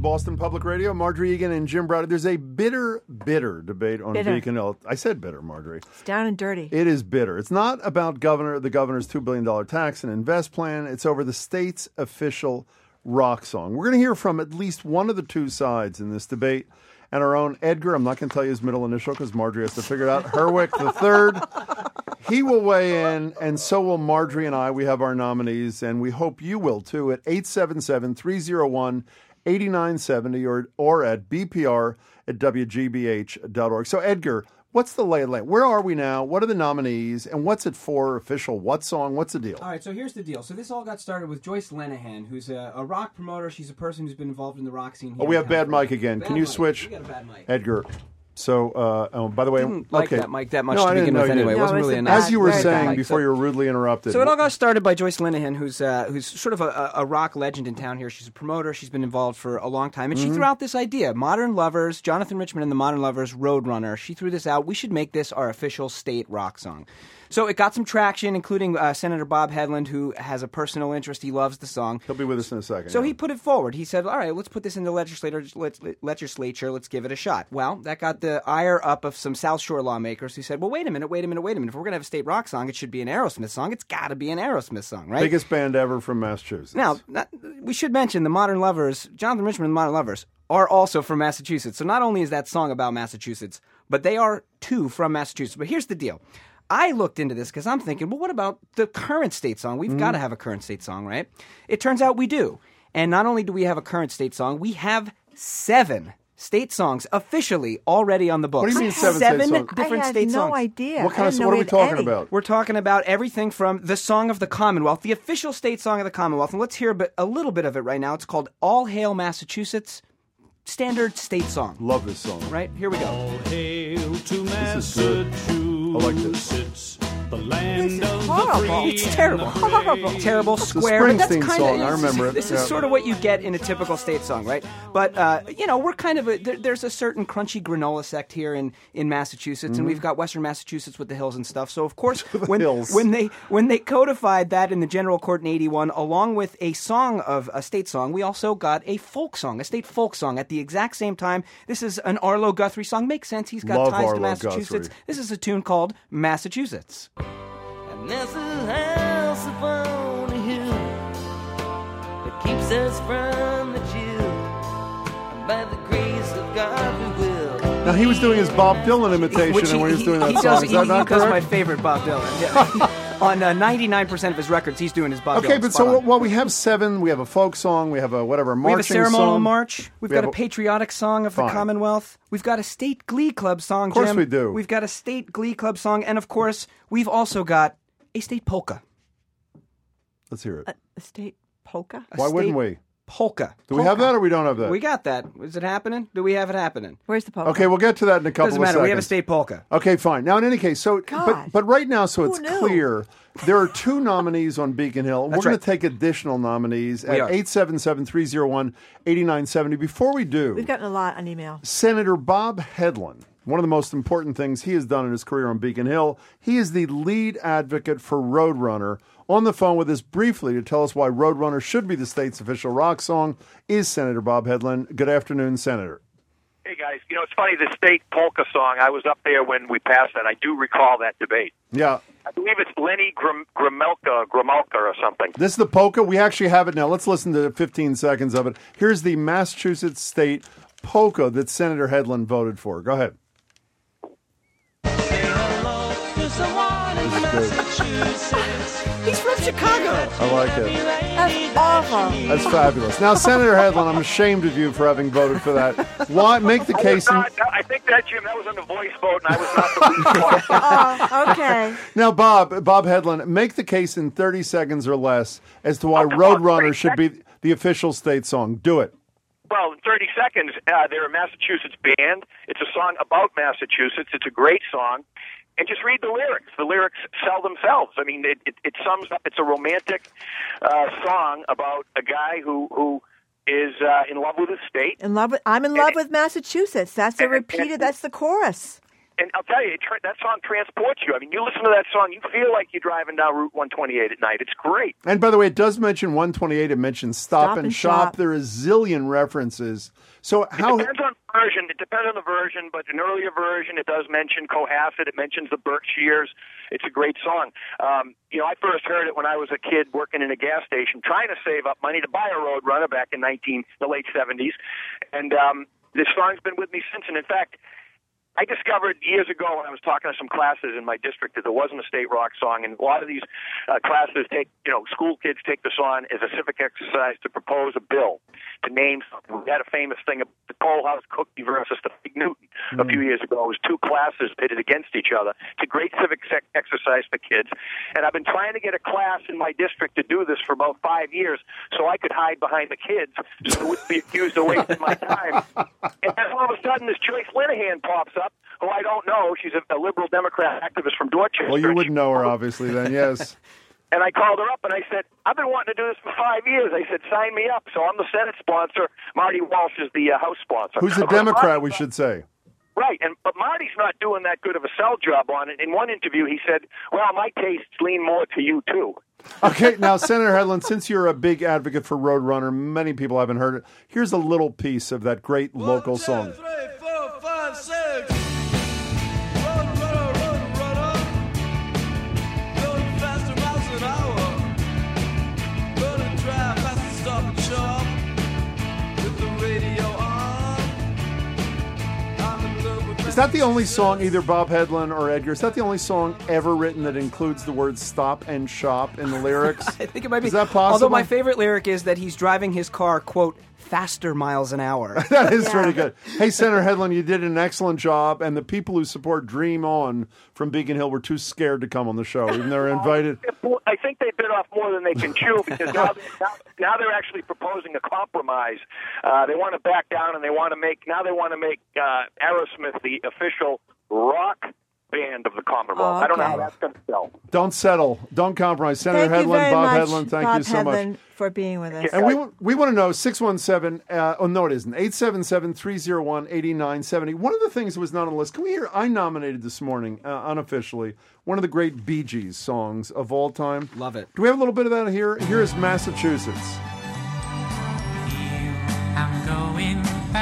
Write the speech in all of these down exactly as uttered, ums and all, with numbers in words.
Boston Public Radio. Marjorie Egan and Jim Browder. There's a bitter, bitter debate on bitter. Beacon Hill. I said bitter, Marjorie. It's down and dirty. It is bitter. It's not about governor, the governor's two billion dollars tax and invest plan. It's over the state's official rock song. We're going to hear from at least one of the two sides in this debate. And our own Edgar, I'm not going to tell you his middle initial because Marjorie has to figure it out, Herwick the third. He will weigh in, and so will Marjorie and I. We have our nominees, and we hope you will, too, at eight seven seven, three oh one, eight nine seven zero or, or at b p r at w g b h dot org. So, Edgar, what's the lay of the land? Where are we now? What are the nominees? And what's it for? Official what song? What's the deal? All right, so here's the deal. So this all got started with Joyce Lenahan, who's a, a rock promoter. She's a person who's been involved in the rock scene here. Oh, we in have bad California. mic again. Bad Can you mic. switch? We got a bad mic. Edgar. So, uh, oh, by the way, Didn't like okay. that mic that much no, to I didn't begin know with you anyway. did. It wasn't No, really it's a a nice As you were Very saying bad. before you were rudely interrupted. So it all got started by Joyce Lenahan, who's uh, who's sort of a, a rock legend in town here. She's a promoter. She's been involved for a long time. And Mm-hmm. she threw out this idea, Modern Lovers, Jonathan Richman and the Modern Lovers, Roadrunner. She threw this out. We should make this our official state rock song. So it got some traction, including uh, Senator Bob Hedlund, who has a personal interest. He loves the song. He'll be with us in a second. So yeah. he put it forward. He said, all right, let's put this in the legislature. Let's, legislature. Let's give it a shot. Well, that got the ire up of some South Shore lawmakers who said, well, wait a minute, wait a minute, wait a minute. If we're going to have a state rock song, it should be an Aerosmith song. It's got to be an Aerosmith song, right? Biggest band ever from Massachusetts. Now, not, we should mention the Modern Lovers, Jonathan Richman and the Modern Lovers, are also from Massachusetts. So not only is that song about Massachusetts, but they are too from Massachusetts. But here's the deal. I looked into this because I'm thinking, well, what about the current state song? We've mm-hmm. got to have a current state song, right? It turns out we do. And not only do we have a current state song, we have seven state songs officially already on the books. What do you mean seven, seven state songs? different I had state no songs. idea. What kind I of didn't know what are we had talking any. about? We're talking about everything from the Song of the Commonwealth, the official state song of the Commonwealth. And let's hear a, bit, a little bit of it right now. It's called All Hail Massachusetts, standard state song. Love this song. Right? Here we go. All hail to This is good. Massachusetts, I like this. the land This is of the horrible. free It's and terrible. the brave. Terrible, a square. But that's Springsteen kind song. of, I remember it. This Yeah. is sort of what you get in a typical state song, right? But, uh, you know, we're kind of a, there, there's a certain crunchy granola sect here in, in Massachusetts, Mm-hmm. and we've got Western Massachusetts with the hills and stuff. So, of course, when, hills. when they when they codified that in the General Court in eighty-one, along with a song of a state song, we also got a folk song, a state folk song at the exact same time. This is an Arlo Guthrie song. Makes sense. He's got Love ties Arlo to Massachusetts. Guthrie. This is a tune called Massachusetts. And there's a house upon a hill that keeps us from the chill. And by the grace of God we will. Now, he was doing his Bob Dylan imitation Which and when he was doing that he song. does, Is he, that he not does my correct? favorite Bob Dylan. Yeah. On uh, ninety-nine percent of his records, he's doing his Bob Dylan. Okay, but Spot so on. while we have seven, we have a folk song, we have a whatever, we have a marching ceremonial song. march. We've We got have a patriotic song of Fine. the Commonwealth. We've got a state glee club song, Of course Jim. we do. We've got a state glee club song. And, of course, we've also got a state polka. Let's hear it. A, a state polka? A Why state wouldn't we? Polka. Do we have that or we don't have that? We got that. Is it happening? Do we have it happening? Where's the polka? Okay, we'll get to that in a couple Doesn't of matter. seconds. We have a state polka. Okay, fine. Now, in any case, so but God. but right now, so Who it's knew? clear there are two nominees on Beacon Hill. We're That's going right. to take additional nominees We at are. eight seven seven, three oh one, eight nine seven oh. Before we do, We've gotten a lot on email. Senator Bob Hedlund, one of the most important things he has done in his career on Beacon Hill, he is the lead advocate for Roadrunner. On the phone with us briefly to tell us why Roadrunner should be the state's official rock song is Senator Bob Hedlund. Good afternoon, Senator. Hey, guys. You know, it's funny, the state polka song, I was up there when we passed that. I do recall that debate. Yeah. I believe it's Lenny Grim- Grimelka, Grimalka or something. This is the polka. We actually have it now. Let's listen to fifteen seconds of it. Here's the Massachusetts state polka that Senator Hedlund voted for. Go ahead. He's from Chicago. I like it. That's awful. That's fabulous. Now, Senator Hedlund, I'm ashamed of you for having voted for that. Why make the I, case? was In, not, I think that, Jim, that was on the voice vote, and I was not the least one. Oh, okay. now, Bob, Bob Hedlund, make the case in thirty seconds or less as to why Oh, come on, Roadrunner thirty should be the official state song. Do it. Well, in thirty seconds, uh, they're a Massachusetts band. It's a song about Massachusetts. It's a great song. And just read the lyrics. The lyrics sell themselves. I mean, it, it, it sums up. It's a romantic uh, song about a guy who who is uh, in love with his state. In love with, I'm in love with Massachusetts. That's a And- repeated. and- That's the chorus. And I'll tell you, it tra- that song transports you. I mean, you listen to that song, you feel like you're driving down Route one twenty-eight at night. It's great. And by the way, it does mention one twenty-eight. It mentions Stop, Stop and, and shop. Shop. There are a zillion references. So how? It depends on the version. It depends on the version, but an earlier version, it does mention Cohasset. It mentions the Berkshires. It's a great song. Um, you know, I first heard it when I was a kid working in a gas station, trying to save up money to buy a Roadrunner back in nineteen the late seventies, and um, this song's been with me since. And in fact, I discovered years ago when I was talking to some classes in my district that there wasn't a state rock song, and a lot of these uh, classes take, you know, school kids take this on as a civic exercise to propose a bill to name something. We had a famous thing of the Toll House Cookie versus the Big Newton mm-hmm. a few years ago. It was two classes pitted against each other. It's a great civic sec- exercise for kids, and I've been trying to get a class in my district to do this for about five years so I could hide behind the kids so I wouldn't be accused of wasting my time. And then all of a sudden, this Joyce Linehan pops up, who I don't know. She's a, a liberal Democrat activist from Dorchester. Well, you wouldn't know her, obviously, then, yes. And I called her up and I said, I've been wanting to do this for five years. I said, sign me up. So I'm the Senate sponsor. Marty Walsh is the uh, House sponsor. Who's a Democrat, we should say. Right, and but Marty's not doing that good of a sell job on it. In one interview, he said, well, my tastes lean more to you, too. Okay, now, Senator Hedlund, since you're a big advocate for Roadrunner, many people haven't heard it. Here's a little piece of that great local song. One, two, three, four, five, six. Is that the only song, either Bob Hedlund or Edgar, is that the only song ever written that includes the words stop and shop in the lyrics? I think it might be. Is that possible? Although my favorite lyric is that he's driving his car, quote, faster miles an hour. That is Yeah. pretty good. Hey, Senator Hedlund, you did an excellent job, and the people who support Dream On from Beacon Hill were too scared to come on the show, even though they're invited. I think they bit off more than they can chew because now, now, now they're actually proposing a compromise. Uh, they want to back down, and they want to make now they want to make uh, Aerosmith the official rock band of the Commonwealth. Oh, I don't know okay. how that's going to sell. Don't settle. Don't compromise. Senator Thank you Hedlund, very Bob much, Hedlund, thank Bob you so Hedlund, much. for being with us. And we we want to know, six one seven, uh, oh, no, it isn't, eight seven seven, three oh one, eight nine seven oh. One of the things that was not on the list, can we hear, I nominated this morning, uh, unofficially, one of the great Bee Gees songs of all time. Love it. Do we have a little bit of that here? Here is Massachusetts. I'm going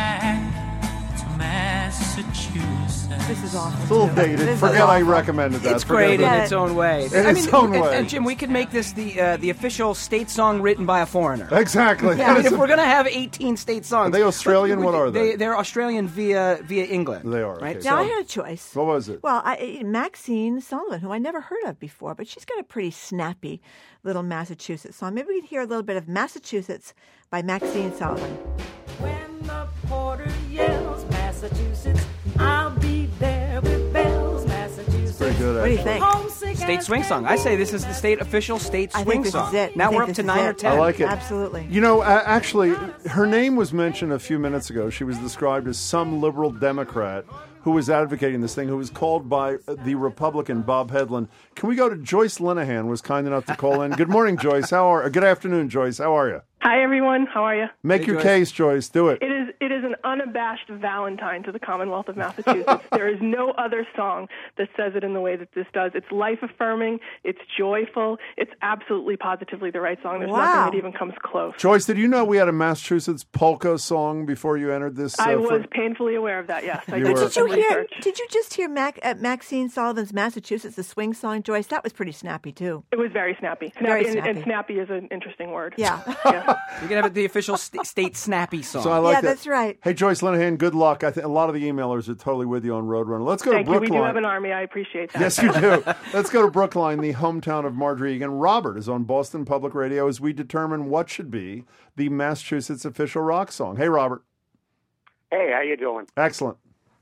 back to Massachusetts. This is awful. It's a little too. dated. This is Forget I awful. recommended that. It's Forget great in about it. its own way. In I its mean, own and- way. And Jim, we could make this the uh, the official state song written by a foreigner. it. Exactly. I mean, if we're gonna have eighteen state songs, Are they Australian? we- What are they? They're Australian via via England. They are, right. okay. Now I So- had a choice. What was it? Well, I, Maxine Sullivan, who I never heard of before, but she's got a pretty snappy little Massachusetts song. Maybe we could hear a little bit of Massachusetts by Maxine Sullivan. When the porter yells, Massachusetts, I'll be there with bells, Massachusetts. Pretty good, What do you actually. think? Homesick State as swing song. I say this is the state official state I swing think this song. is it. I Now think we're up this to is nine it. or ten. I like it. Absolutely. You know, uh, actually, her name was mentioned a few minutes ago. She was described as some liberal Democrat who was advocating this thing, who was called by the Republican Bob Hedlund. Can we go to Joyce Linehan, was kind enough to call in. Good morning, Joyce. How are? Good afternoon, Joyce. How are you? Hi, everyone. How are you? Make Hey, your Joyce. case, Joyce. Do it. It is it is an unabashed Valentine to the Commonwealth of Massachusetts. There is no other song that says it in the way that this does. It's life-affirming. It's joyful. It's absolutely positively the right song. There's Wow. nothing that even comes close. Joyce, did you know we had a Massachusetts polka song before you entered this? Uh, I for- was painfully aware of that, yes. I You did were- Did you some hear? research. Did you just hear Mac, uh, Maxine Sullivan's Massachusetts, the swing song, Joyce? That was pretty snappy too. It was very snappy. Snappy, Very and, snappy. and snappy is an interesting word. Yeah. Yeah. We can have it the official st- state snappy song. So I like Yeah, that. that's right. Hey, Joyce Linehan, good luck. I think a lot of the emailers are totally with you on Roadrunner. Let's go Thank to you. Brookline. We do have an army. I appreciate that. Yes, you do. Let's go to Brookline, the hometown of Marjorie Egan. Robert is on Boston Public Radio as we determine what should be the Massachusetts official rock song. Hey, Robert. Hey, how you doing? Excellent.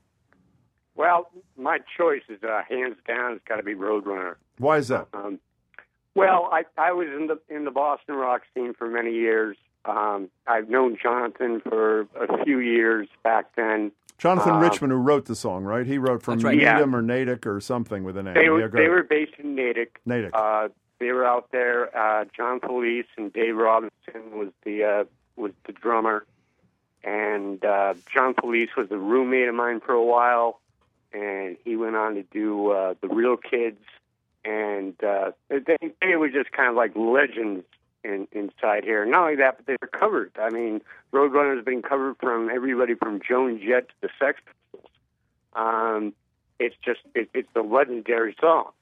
Well, my choice is uh, hands down. It's got to be Roadrunner. Why is that? Um, well, I I was in the in the Boston rock scene for many years. Um, I've known Jonathan for a few years back then. Jonathan Uh, Richman, who wrote the song, right? He wrote from That's right. Needham Yeah. or Natick or something with an name. They Yeah, were go they ahead. were based in Natick. Natick. Uh, they were out there. Uh, John Police and Dave Robinson was the uh, was the drummer, and uh, John Police was a roommate of mine for a while. and he went on to do uh, The Real Kids, and uh, they, they were just kind of like legends in, inside here. Not only that, but they were covered. I mean, Roadrunner's been covered from everybody from Joan Jett to the Sex Pistols. Um, it's just, it, it's a legendary song.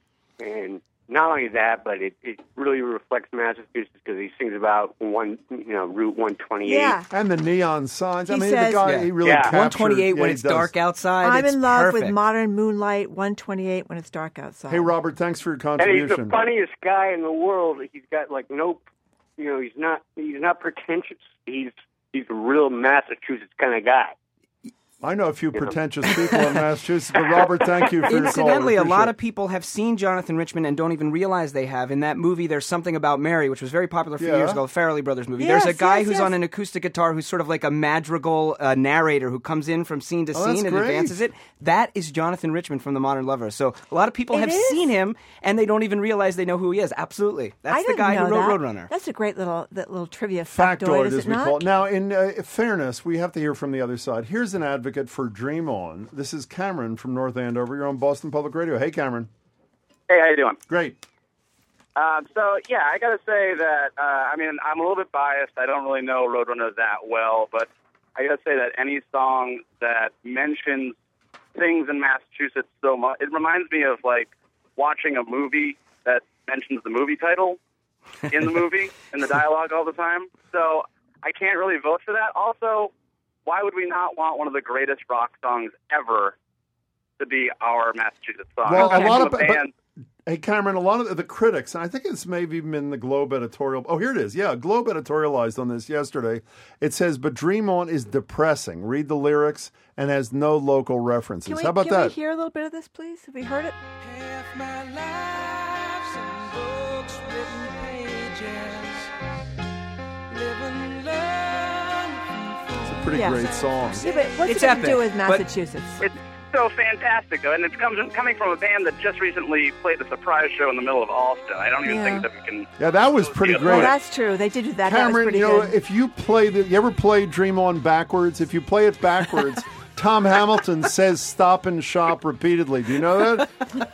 And not only that, but it, it really reflects Massachusetts because he sings about one, you know, Route one twenty-eight. Yeah. And the neon signs. He I mean, says- the guy, Yeah. he really Yeah. captured... one twenty-eight yeah, when he it's does. dark outside. I'm it's in love perfect. with modern moonlight. one twenty-eight when it's dark outside. Hey, Robert, thanks for your And he's contribution. the funniest guy in the world. He's got like no, you know, he's not, he's not pretentious. He's, he's a real Massachusetts kind of guy. I know a few pretentious people in Massachusetts, but Robert, thank you for your call. Incidentally, a Appreciate lot it. of people have seen Jonathan Richman and don't even realize they have. In that movie, There's Something About Mary, which was very popular a few Yeah. years ago, the Farrelly Brothers movie. Yes, There's a guy yes, who's yes. on an acoustic guitar who's sort of like a madrigal uh, narrator who comes in from scene to Oh, that's scene and great. advances it. That is Jonathan Richman from The Modern Lovers. So a lot of people It have is? seen him, and they don't even realize they know who he is. Absolutely. That's I the didn't guy know who wrote that. Roadrunner. That's a great little that little trivia factoid, Factoid, is as it we not? call it. Now, in uh, fairness, we have to hear from the other side. Here's an advocate for Dream On. This is Cameron from North Andover. You're on Boston Public Radio. Hey, Cameron. Hey, how you doing? Great. Um, so, yeah, I got to say that, uh, I mean, I'm a little bit biased. I don't really know Roadrunner that well, but I got to say that any song that mentions things in Massachusetts so much, it reminds me of, like, watching a movie that mentions the movie title in the movie, in the dialogue all the time. So I can't really vote for that. Also, why would we not want one of the greatest rock songs ever to be our Massachusetts song? Well, I'm a lot a of but, band. hey, Cameron, a lot of the critics, and I think it's maybe even in the Globe editorial. Oh, here it is. Yeah, Globe editorialized on this yesterday. It says, "But Dream On is depressing. Read the lyrics and has no local references." Can we, How about can that? we hear a little bit of this, please? Have we heard it? Half my life's in books, written pages, live and learn. It's a pretty Yeah. great song. Yeah, but what's It's it got to epic, do with but- Massachusetts? It's so fantastic, though, and it's comes, coming from a band that just recently played the surprise show in the middle of Alston. I don't even Yeah. think that we can... Yeah, that was pretty Yeah. Well, great. that's true. They did do that. that was Cameron, pretty you know, good. if you play the, you ever play Dream On backwards? If you play it backwards, Tom Hamilton says "stop and shop" repeatedly. Do you know that?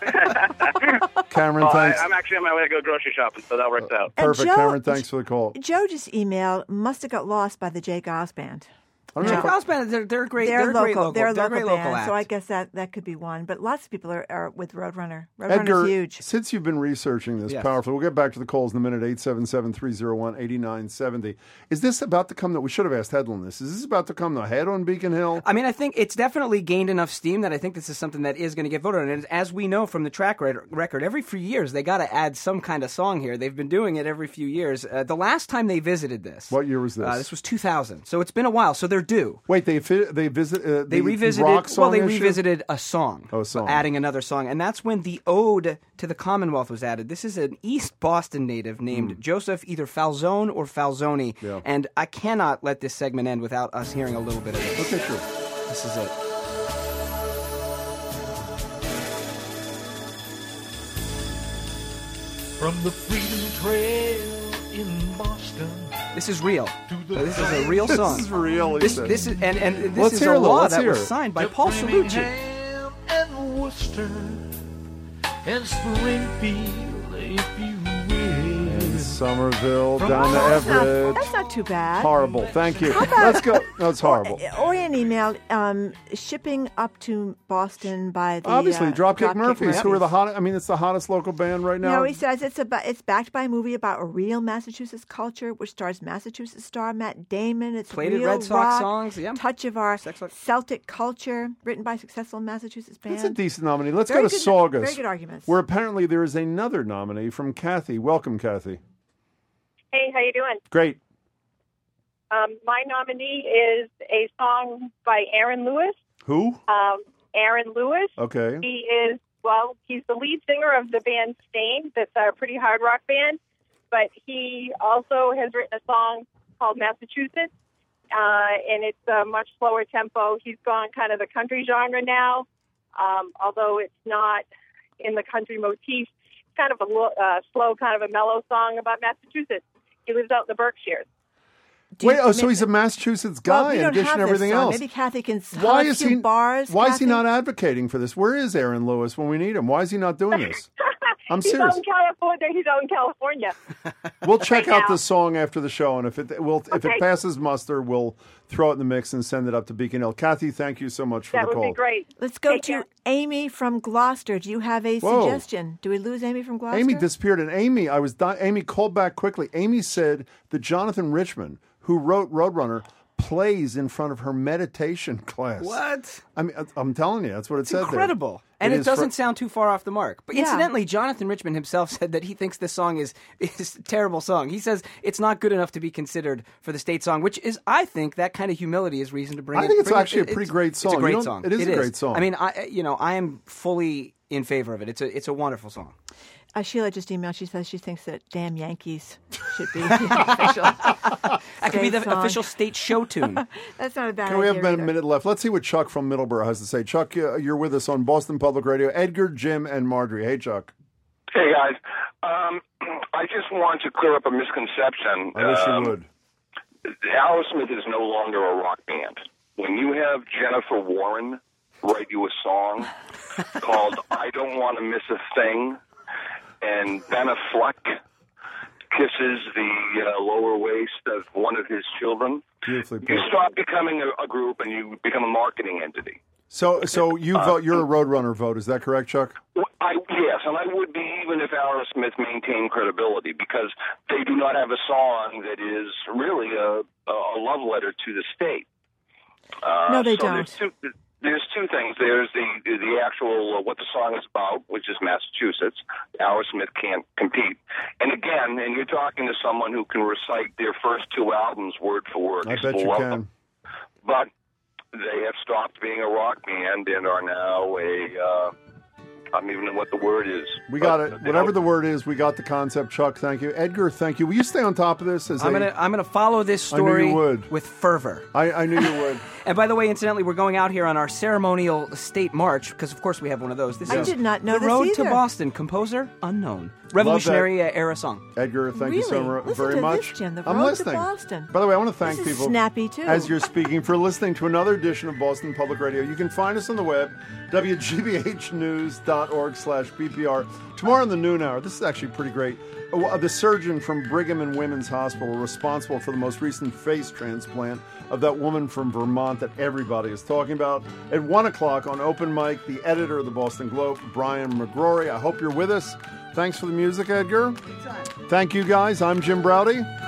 Cameron, Well, I, thanks. I'm actually on my way to go grocery shopping, so that works out. And Perfect, Joe- Cameron. Thanks for the call. Joe just emailed, must have got lost by the Jay Goss Band. I don't know Jake if I- Ross Band, they're, they're great. They're, They're, local. a great local. They're a they're a local great local band, act. so I guess that, that could be one. But lots of people are, are with Roadrunner. Roadrunner's Edgar, huge. since you've been researching this Yes. powerfully, we'll get back to the calls in a minute. eight seven seven, three oh one, eight nine seven oh. Is this about to come, that we should have asked Headland this, is this about to come the head on Beacon Hill? I mean, I think it's definitely gained enough steam that I think this is something that is going to get voted on. And as we know from the track re- record, every few years they got to add some kind of song here. They've been doing it every few years. Uh, the last time they visited this, What year was this? Uh, this was two thousand. So it's been a while. So they're due. Wait, they fi- they visit uh, They the revisited. rock song well, they issue? revisited a song. Oh, a song. Adding another song, and that's when the ode to the Commonwealth was added. This is an East Boston native named Joseph either Falzone or Falzoni, Hmm. Yeah. and I cannot let this segment end without us hearing a little bit of this. Okay, sure. This is it. From the Freedom Trail in Boston. This is real. This is a real song. This is real. he This, said. this is and, and this Let's is hear a a little, law let's that hear was it. signed by To Paul Salucci. Framingham and Worcester and Springfield, if you will. Somerville, down to Oh, that's, not, Everett. that's not too bad. Horrible. Thank you. Let's go. No, it's horrible. Orion emailed um, shipping up to Boston by the Obviously, uh, Dropkick Murphys, who are the Murphys. hottest. I mean, it's the hottest local band right now. No, he says it's about it's backed by a movie about a real Massachusetts culture, which stars Massachusetts star Matt Damon. It's Played at real Red Sox rock, songs, yeah. touch of our Sex rock. Celtic culture, written by a successful Massachusetts band. That's a decent nominee. Let's Very go to good- Saugus, very good arguments. where apparently there is another nominee from Kathy. Welcome, Kathy. Hey, how you doing? Great. Um, my nominee is a song by Aaron Lewis. Who? Um, Aaron Lewis. Okay. He is, well, he's the lead singer of the band Stain. That's a pretty hard rock band. But he also has written a song called Massachusetts, uh, and it's a much slower tempo. He's gone kind of the country genre now, um, although it's not in the country motif. It's kind of a lo- uh, slow, kind of a mellow song about Massachusetts. He lives out in the Berkshires. Do you- Wait, oh, so maybe- he's a Massachusetts Well, guy we in don't addition have to this everything song. else. Maybe Kathy can s- Why hum a is few he? bars. Why is he Kathy? not advocating for this? Where is Aaron Lewis when we need him? Why is he not doing this? I'm He's serious. out in California. He's out in California. We'll check right out now. the song after the show, and if it will, if Okay. it passes muster, we'll throw it in the mix and send it up to Beacon Hill. Kathy, thank you so much for That the would call. be great. Let's go Take to care. Amy from Gloucester. Do you have a Whoa. suggestion? Do we lose Amy from Gloucester? Amy disappeared, and Amy, I was di- Amy called back quickly. Amy said that Jonathan Richman, who wrote Roadrunner, plays in front of her meditation class. What? I mean, I'm telling you, that's what it said there. Incredible. And it, is doesn't fr- sound too far off the mark. But Yeah. incidentally, Jonathan Richman himself said that he thinks this song is, is a terrible song. He says it's not good enough to be considered for the state song, which is, I think, that kind of humility is reason to bring I it. think it's bring it- actually a pretty it's- great It's song. a You great don't- song. it is a great song. I mean, I you know, I am fully in favor of it. It's a it's a wonderful song. Uh, Sheila just emailed. She says she thinks that "Damn Yankees" should be the official. That could be state the song. official state show tune. That's not a bad Can we have idea a either. minute left? Let's see what Chuck from Middleborough has to say. Chuck, uh, you're with us on Boston Public Radio. Edgar, Jim, and Marjorie. Hey, Chuck. Hey, guys. Um, I just want to clear up a misconception. I wish um, you would. Aerosmith is no longer a rock band. When you have Jennifer Warren write you a song called I Don't Want to Miss a Thing, and Ben Affleck kisses the uh, lower waist of one of his children, Beautifully you put. stop becoming a, a group and you become a marketing entity. So, so you Uh, vote. You're a Roadrunner vote. Is that correct, Chuck? I, yes, and I would be even if Aerosmith maintained credibility, because they do not have a song that is really a, a love letter to the state. Uh, No, they so don't. There's two, there's two things. There's the the actual uh, what the song is about, which is Massachusetts. Aerosmith can't compete. And again, and you're talking to someone who can recite their first two albums word for word. I You bet still you love can. them. But they have stopped being a rock band and are now a. Uh, I don't even know what the word is. We got But, it. you Whatever know, the word is, we got the concept. Chuck, thank you. Edgar, thank you. Will you stay on top of this? As I'm a- gonna I'm gonna follow this I knew story you would. with fervor. I, I knew you would. And by the way, incidentally, we're going out here on our ceremonial state march because, of course, we have one of those. This I is did not know The this Road to either. Boston, composer unknown, revolutionary uh, era song. Edgar, thank you so Really? mu- Listen very to much. this, Jim, The I'm Road to listening. Boston. By the way, I want to thank This is people snappy, too. as you're speaking for listening to another edition of Boston Public Radio. You can find us on the web, w g b h news dot org slash b p r. Tomorrow in the noon hour, this is actually pretty great. Uh, The surgeon from Brigham and Women's Hospital responsible for the most recent face transplant of that woman from Vermont that everybody is talking about. At one o'clock on Open Mic, the editor of the Boston Globe, Brian McGrory. I hope you're with us. Thanks for the music, Edgar. Thank you, guys. I'm Jim Browdy.